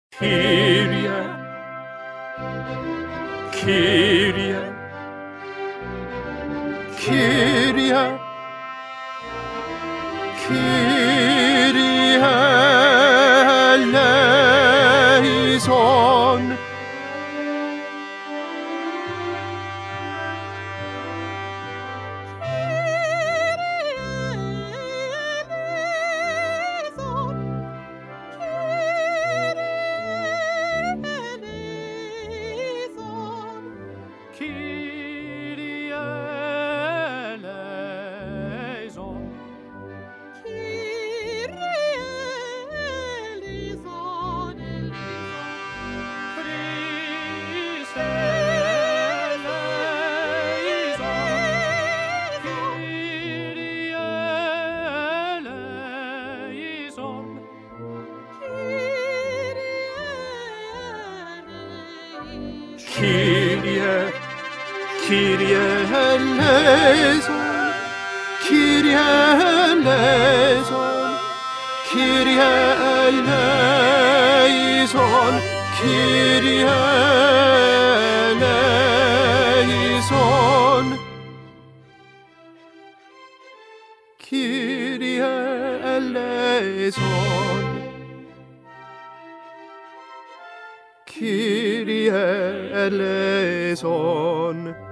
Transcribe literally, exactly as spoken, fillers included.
Kyrie, Kyrie, Kyrie, Kyrie eleison. Kyrie eleison. Christ eleison. Kyrie eleison. Kyrie, Kyrie eleison, Kyrie eleison, Kyrie eleison, Kyrie eleison, Kyrie eleison, Kyrie eleison.